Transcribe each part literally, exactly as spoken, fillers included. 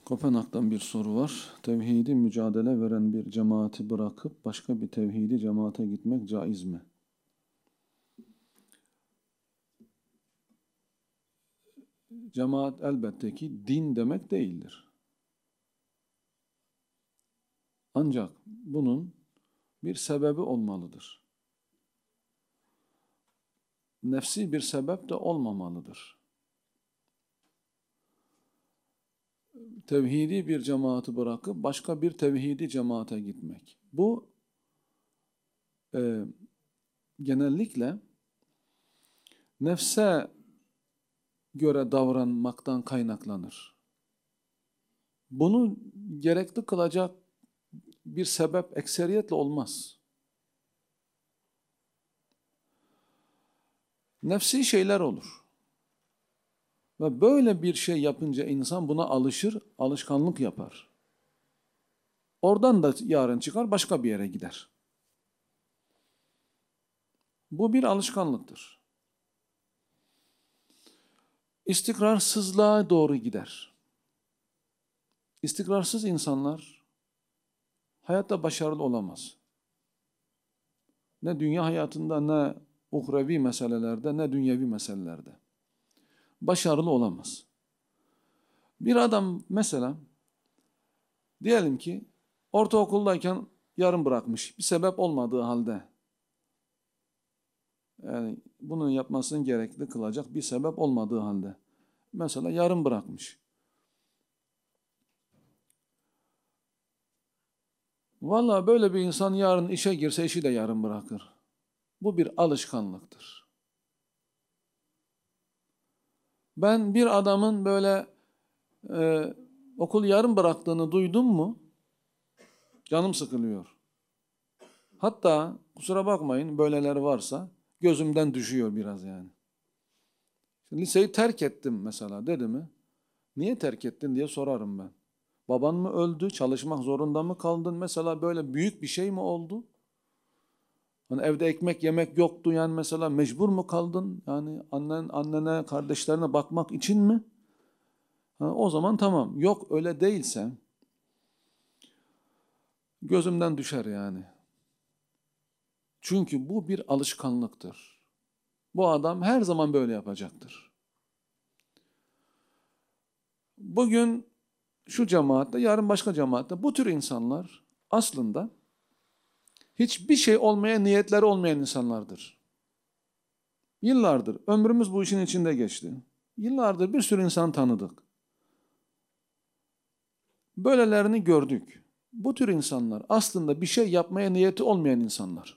Kopenhag'dan bir soru var. Tevhidi mücadele veren bir cemaati bırakıp başka bir tevhidi cemaate gitmek caiz mi? Cemaat elbette ki din demek değildir. Ancak bunun bir sebebi olmalıdır. Nefsi bir sebep de olmamalıdır. Tevhidi bir cemaati bırakıp başka bir tevhidi cemaate gitmek. Bu e, genellikle nefse göre davranmaktan kaynaklanır. Bunu gerekli kılacak bir sebep ekseriyetle olmaz. Nefsi şeyler olur. Ve böyle bir şey yapınca insan buna alışır, alışkanlık yapar. Oradan da yarın çıkar, başka bir yere gider. Bu bir alışkanlıktır. İstikrarsızlığa doğru gider. İstikrarsız insanlar hayatta başarılı olamaz. Ne dünya hayatında, ne uhrevi meselelerde, ne dünyevi meselelerde. Başarılı olamaz. Bir adam mesela, diyelim ki ortaokuldayken yarım bırakmış, bir sebep olmadığı halde, yani bunun yapmasını gerekli kılacak bir sebep olmadığı halde, mesela yarım bırakmış. Vallahi böyle bir insan yarın işe girse işi de yarım bırakır. Bu bir alışkanlıktır. Ben bir adamın böyle e, okul yarım bıraktığını duydum mu, canım sıkılıyor. Hatta kusura bakmayın, böyleleri varsa gözümden düşüyor biraz yani. Şimdi liseyi terk ettim mesela, dedi mi? Niye terk ettin diye sorarım ben. Baban mı öldü, çalışmak zorunda mı kaldın? Mesela böyle büyük bir şey mi oldu? Hani evde ekmek yemek yoktu, yani mesela mecbur mu kaldın? Yani annen, annene, kardeşlerine bakmak için mi? Ha, o zaman tamam. Yok öyle değilse gözümden düşer yani. Çünkü bu bir alışkanlıktır. Bu adam her zaman böyle yapacaktır. Bugün şu cemaatte, yarın başka cemaatte bu tür insanlar aslında hiçbir şey olmaya niyetleri olmayan insanlardır. Yıllardır ömrümüz bu işin içinde geçti. Yıllardır bir sürü insan tanıdık. Böylelerini gördük. Bu tür insanlar aslında bir şey yapmaya niyeti olmayan insanlar.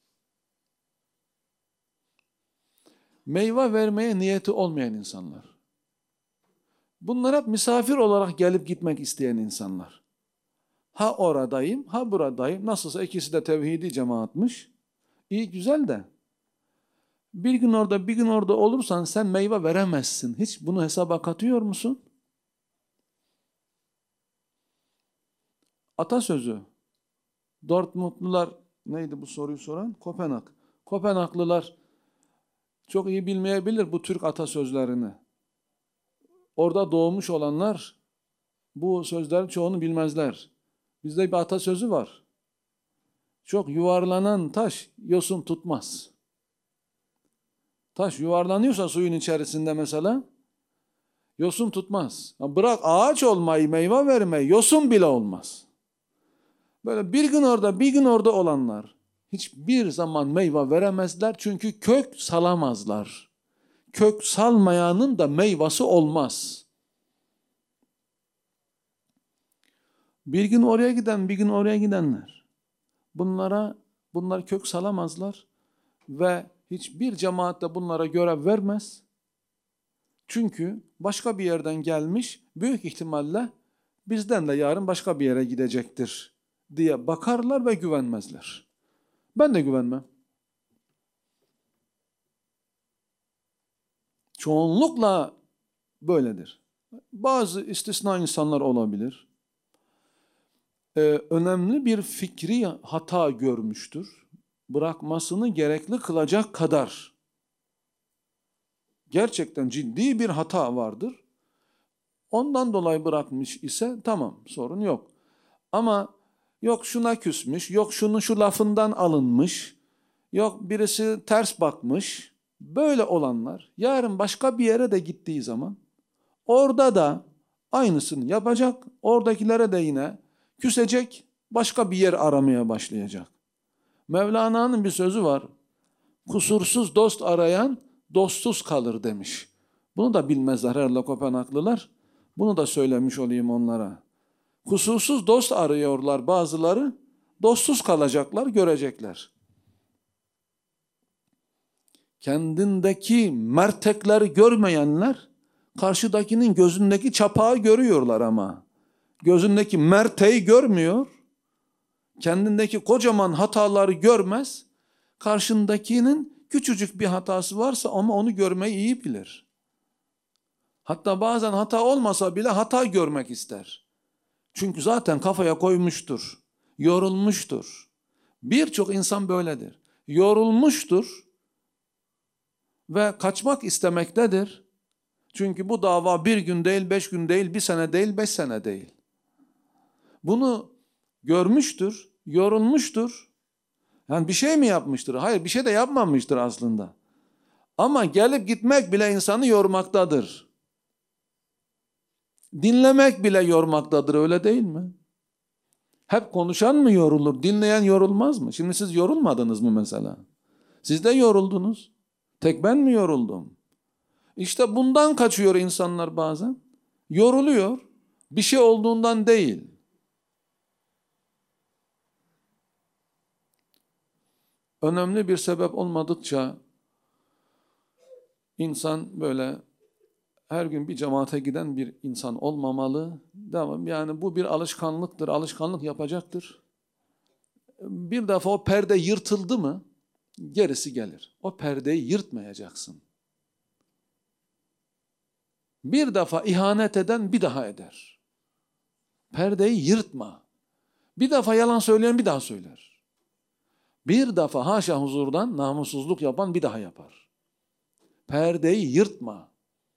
Meyve vermeye niyeti olmayan insanlar. Bunlar hep misafir olarak gelip gitmek isteyen insanlar. Ha oradayım, ha buradayım. Nasılsa ikisi de tevhidi cemaatmiş. İyi güzel de. Bir gün orada, bir gün orada olursan sen meyve veremezsin. Hiç bunu hesaba katıyor musun? Atasözü. Dortmundlular, neydi bu soruyu soran? Kopenhag. Kopenhaglılar çok iyi bilmeyebilir bu Türk atasözlerini. Orada doğmuş olanlar bu sözlerin çoğunu bilmezler. Bizde bir atasözü var. Çok yuvarlanan taş yosun tutmaz. Taş yuvarlanıyorsa suyun içerisinde mesela yosun tutmaz. Bırak ağaç olmayı, meyve vermeyi, yosun bile olmaz. Böyle bir gün orada, bir gün orada olanlar hiçbir zaman meyve veremezler çünkü kök salamazlar. Kök salmayanın da meyvası olmaz. Bir gün oraya giden, bir gün oraya gidenler. Bunlara, bunlar kök salamazlar ve hiçbir cemaat de bunlara görev vermez. Çünkü başka bir yerden gelmiş, büyük ihtimalle bizden de yarın başka bir yere gidecektir diye bakarlar ve güvenmezler. Ben de güvenmem. Çoğunlukla böyledir. Bazı istisna insanlar olabilir. Ee, önemli bir fikri hata görmüştür. Bırakmasını gerekli kılacak kadar gerçekten ciddi bir hata vardır. ondan dolayı bırakmış ise tamam, sorun yok. Ama yok şuna küsmüş, yok şunun şu lafından alınmış, yok birisi ters bakmış. Böyle olanlar yarın başka bir yere de gittiği zaman orada da aynısını yapacak, oradakilere de yine küsecek, başka bir yer aramaya başlayacak. Mevlana'nın bir sözü var. Kusursuz dost arayan dostsuz kalır demiş. Bunu da bilmezler herhalde Kopenhaglılar. Bunu da söylemiş olayım onlara. Kusursuz dost arıyorlar bazıları, dostsuz kalacaklar, görecekler. Kendindeki mertekleri görmeyenler, karşıdakinin gözündeki çapağı görüyorlar ama. Gözündeki merteği görmüyor, kendindeki kocaman hataları görmez, karşındakinin küçücük bir hatası varsa ama onu görmeyi iyi bilir. Hatta bazen hata olmasa bile hata görmek ister. Çünkü zaten kafaya koymuştur, yorulmuştur. Birçok insan böyledir. Yorulmuştur ve kaçmak istemektedir. Çünkü bu dava bir gün değil, beş gün değil, bir sene değil, beş sene değil. Bunu görmüştür, yorulmuştur. Yani bir şey mi yapmıştır? Hayır, bir şey de yapmamıştır aslında. Ama gelip gitmek bile insanı yormaktadır. Dinlemek bile yormaktadır, öyle değil mi? Hep konuşan mı yorulur, dinleyen yorulmaz mı? Şimdi siz yorulmadınız mı mesela? Siz de yoruldunuz. Tek ben mi yoruldum? İşte bundan kaçıyor insanlar bazen. Yoruluyor. Bir şey olduğundan değil. Önemli bir sebep olmadıkça insan böyle her gün bir cemaate giden bir insan olmamalı. Tamam, yani bu bir alışkanlıktır. Alışkanlık yapacaktır. Bir defa o perde yırtıldı mı gerisi gelir. O perdeyi yırtmayacaksın. Bir defa ihanet eden bir daha eder. Perdeyi yırtma. Bir defa yalan söyleyen bir daha söyler. Bir defa haşa huzurdan namussuzluk yapan bir daha yapar. Perdeyi yırtma.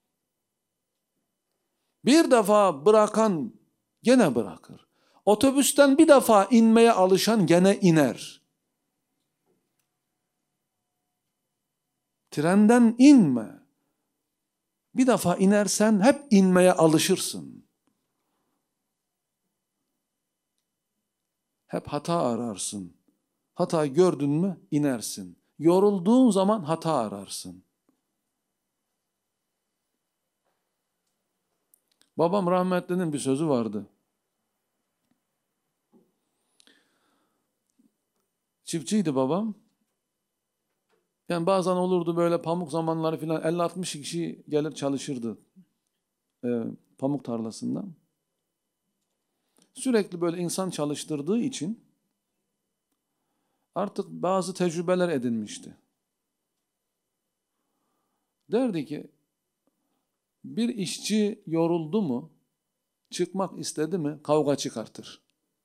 Bir defa bırakan gene bırakır. Otobüsten bir defa inmeye alışan gene iner. Trenden inme. Bir defa inersen hep inmeye alışırsın. Hep hata ararsın. Hata gördün mü inersin. Yorulduğun zaman hata ararsın. Babam rahmetlinin bir sözü vardı. Çiftçiydi babam. Yani bazen olurdu böyle pamuk zamanları filan elli altmış kişi gelir çalışırdı e, pamuk tarlasında. Sürekli böyle insan çalıştırdığı için artık bazı tecrübeler edinmişti. Derdi ki bir işçi yoruldu mu, çıkmak istedi mi kavga çıkartır.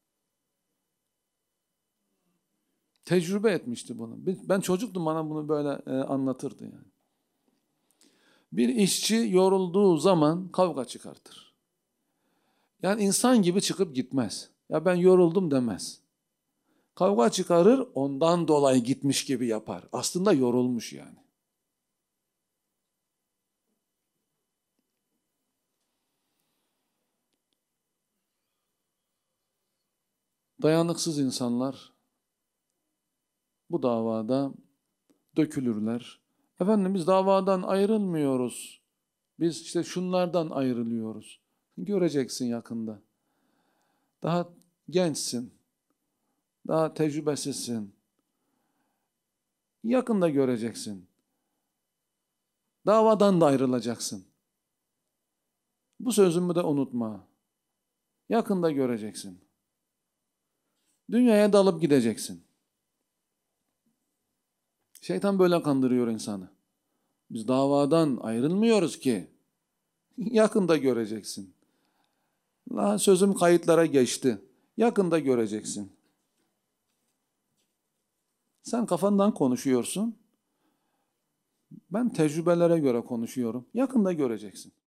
Tecrübe etmişti bunu. Ben çocuktum, bana bunu böyle e, anlatırdı yani. Bir işçi yorulduğu zaman kavga çıkartır. Yani insan gibi çıkıp gitmez. Ya ben yoruldum demez. Kavga çıkarır, ondan dolayı gitmiş gibi yapar. Aslında yorulmuş yani. Dayanıksız insanlar bu davada dökülürler. Efendim biz davadan ayrılmıyoruz. Biz işte şunlardan ayrılıyoruz. Göreceksin yakında. Daha gençsin. Daha tecrübesizsin. Yakında göreceksin. Davadan da ayrılacaksın. Bu sözümü de unutma. Yakında göreceksin. Dünyaya dalıp gideceksin. Şeytan böyle kandırıyor insanı. Biz davadan ayrılmıyoruz ki. Yakında göreceksin. La sözüm kayıtlara geçti. Yakında göreceksin. Sen kafandan konuşuyorsun. Ben tecrübelere göre konuşuyorum. Yakında göreceksin.